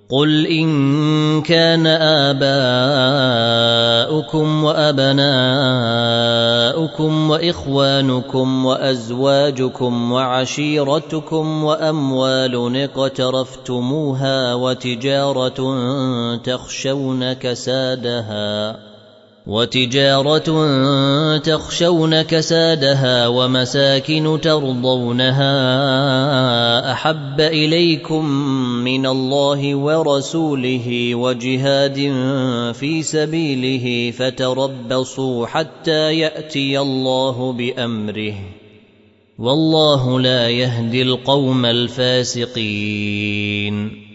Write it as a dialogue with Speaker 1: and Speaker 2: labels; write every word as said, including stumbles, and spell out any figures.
Speaker 1: قل إن كان آباؤكم وأبناؤكم وإخوانكم وأزواجكم وعشيرتكم وأموال اقترفتموها وتجارة تخشون كسادها وتجارة تخشون كسادها ومساكن ترضونها أحب إليكم من الله ورسوله وجهاد في سبيله فتربصوا حتى يأتي الله بأمره والله لا يهدي القوم الفاسقين.